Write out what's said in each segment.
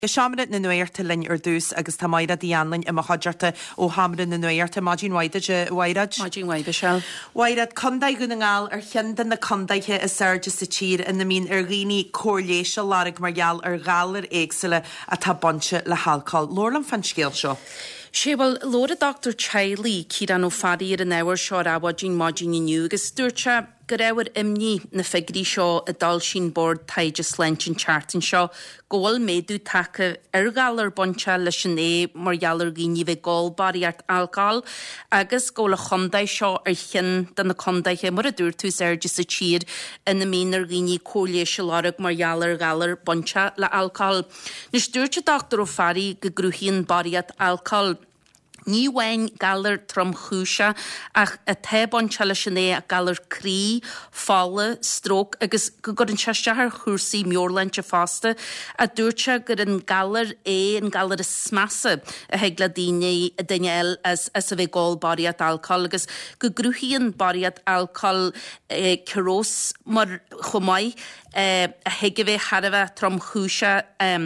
Siamrad na nuirta linn dús agus tá maida díanlainn i chajarta ó hamra na nuirta Máidín Waida Wairad. Máidín Waida se. Wairad condaid gona ngáil cheandan na condaithe is Serge sa tír in na mín ghíní cóirléise lárig margheall galar éagsile a tá bonse le halcáil. Lorlam fan scéal seo. Well, Lord Dr. Chiley Kiran O'Farrier an hour seo Máidín Máidín Inniu agus dúirte go raibhar imní na figurí seo a dal sin board taide slentin chartin seo ggóil méadú take galar bonse leis an mar geallar gíní bheith gáil bariart alcohol agus ggóla chondaid seo chin den na condaithe mar a dúir tú Serge sa tír in na mínar gíní cóirléise lárig mar geallar galar bonse le alcohol. Nus dúirte Dr. O'Farrier go grúthíonn bariart alcohol Ní wein galar trom chúise ach a tebon chale sinné a galar crí, falle, stroke agus go an seistehar chúrsaí Mjorlantse fásta a dúirte gur an galar an galar is smasa a heagla daine eil as a bheith gáil bariat alcohol agus go grúthíonn bariat alcohol cirós mar chomáid a heige bheith harabh trom chúise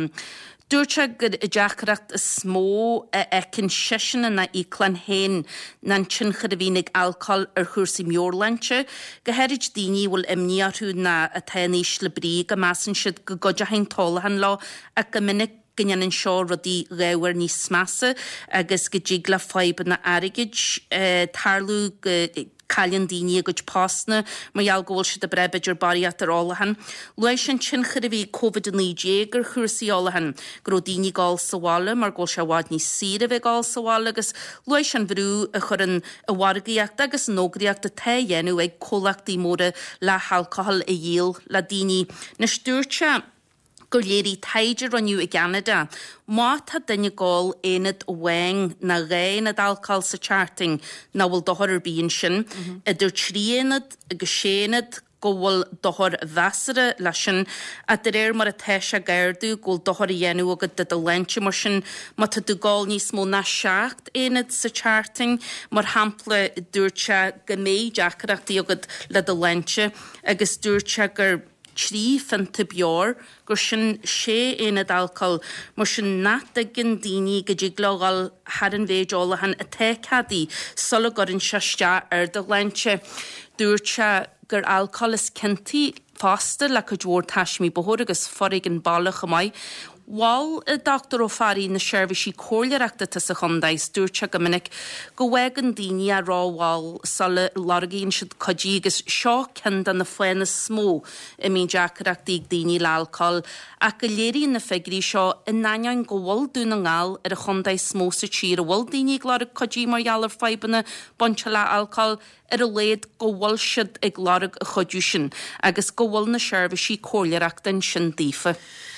Dúirte go i deachreacht is smó cin sisin na íclan hain na sin chud a bhínig alcohol chúrsaí Mjorlantse, go heirid daoine bhfuil imníarthú na a taníos le brí go measan siad go goide hain tálahan lá a go minic gynnan seo rodí réhar níos smasa agus go ddíg le fáibe na airigid tarlú Callan daoine go pásna mar ghil si de brebeidir bariat ar álahan. Luis sin chud a bhí COVID-19 gur chúrsaí álahan go daoine gáil sahála mar ghil se bhád ní sira bheith gáil sahála agus luis an bhrú a chur an bhhargaíocht agus nógraíocht a ta dhéanú ag cólachtaí móra le alcohol a dhéal le daoine. Na stúirte go léirí taidir ranniu i Canada. Má tá duine gáil éad óhain na réad alcohol sa charting na bhfuil dothar bíon sin. Idir tríanad agus séanad go bhfuil dothar bheasara lei sin a de mar a teise gairdú ggóil dothar i dhéanú agad de lente mar sin má tá dú gáil níos mó na seacht éad sa charting mar hampla dúirte go méid deachreachtaí agad le de lente agus dúirte gur trí fanta beor gur sin sé éad alcohol mar sin nat gin daoine go dtí glágáil had an bhéideolahan a teicadí sulla gur an seiste ar de lente. Dúirte gur alcohol is cinntaí fásta le go dúir taismí bothóir agus forrig an bailach a mai. Wal Dr. O'Farrier na seirbhísí cóirleachta sa chundáis dúirte go minic go bhfuig an daoine a ráháil sala largaíonn siad codí agus seo cindan na foiinna smó i mín deachreachtaí daoine le alcohol a go léiríonn na figurí seo in nain go bhfuil dúna ngáil ar a chundáis smó sa tír a bhfuil daoine gláir codí mar geallar faibanna bonse le alcohol ar a léad go bhfuil siad ag gláirg a chodú sin agus go bhfuil na seirbhísí cóirleachta sin dífa.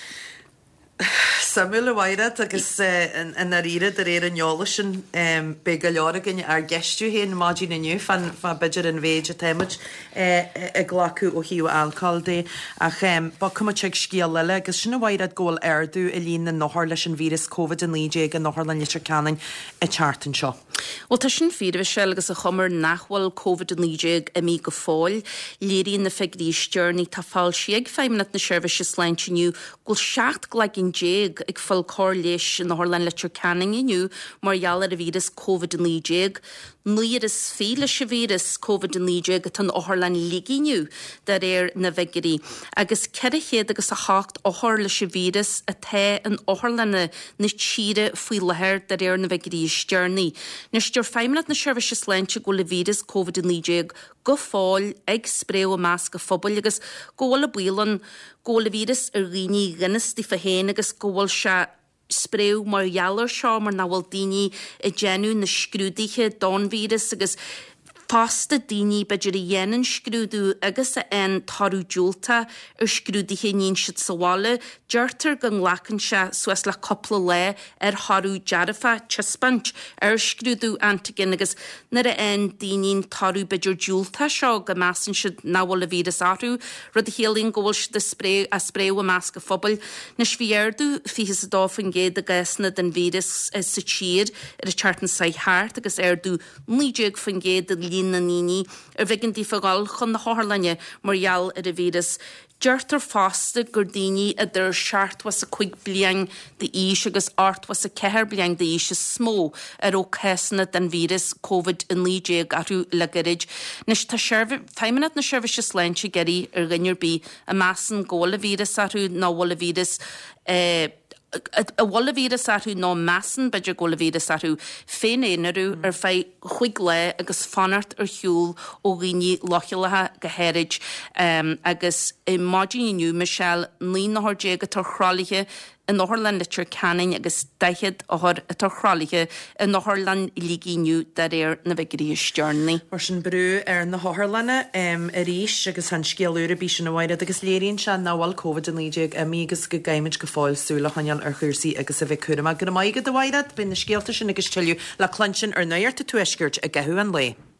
Samuel Wairad agus an aríad ar an neola sin be go leoragin ar geistú héin Máidín Inniu fan beidir an bhéid a téimiid a ghlacu ó hiú alcohol dé ach ba cuma teag scéal leile agus sinna Wairad ggóil airdú i líon na nóthir leis an vírus COVID-19 an nóthir le litir canan i chartan seo. Well, tá sin fír se agus a chumar nachhfuil COVID-19 a mí go fáil, léiríonn na figurí stearnaí tá fáil siag feimnat na seirbhíse sleintinniu ghfuil seacht gleigin déag ag fuil cóirléis na Harlan litir canan inniu mar geallar a vírus COVID-19. Nuair is féle se vírus COVID-19 go tan Harlan liginiu dar na figurí agus ceirichéad agus a hácht óthir se vírus a the an Harlanna na tíre faoi lethir dar na figurí stearnaí. Nus dúir feimnat na seirbhíse sleinti go le vírus COVID-19 go fáil ag spréo a más go phobal agus ggóla bílan ggóla vírus ar riní gannistí fa héin agus ggóil se spréw mar geallar seo mar na bhfuil daoine i gceanú na scrúdaithe don vírus agus Fásta daoine beidir a dhéanann scrúdú agus a tarú dúilta ar scrúdaithe níon siad sahála, deirtar go nglachan se suas le coppla le ar tharú dearafa tispant ar scrúdú antigin agus nar a daoine tarú beidir dúilta seo go measan siad náhfuil a vírus áthú, rud a chéalaíonn ggóil siad a spréw a más go phobal. Nes bhíardú fihis a dáfan géad a gasna den vírus sa tír ar a chartan sa háart agus airdú níideag fan géad a blin na níní bhígann tí fagáil chun na hálainne margheall a bhíras. Deirtar fásta gur daoine idir seart was a 5 bliang de ís agus art was a 4 bliang de ís smó ó chésanna den vírus COVID in líé garú legarid. Nis tá feimimead na seirbhíse sléinte geirí ar gannneir bí a measan ggóla vírus arú náhla vírus a bhla vírus arú ná measan beidir ggóla vírus arú féin éanarú ar fé chuig le agus fanart ar hiúil ó rií lochilathe gohéid agus i mádíniu Michelle ní náthiré go tar chrálaithe in Northern Literature Canning agus daichead áthir a tar chrálaithe in Northern Ligíniu dar na bheitgurí stearnaí. Mar sin brú ar na hálanne a ríis agus han scéalúra bí sin bhaide agus léironn se náhil COVID in líideag a mígus go gaiimiid go fáilsúla chaneal ar chuirsaí agus a bheith chuma go maigad do bhaide bin na scéalta sin agus tiú le clansin ar nuir tú tuisgurt a gathú an lei.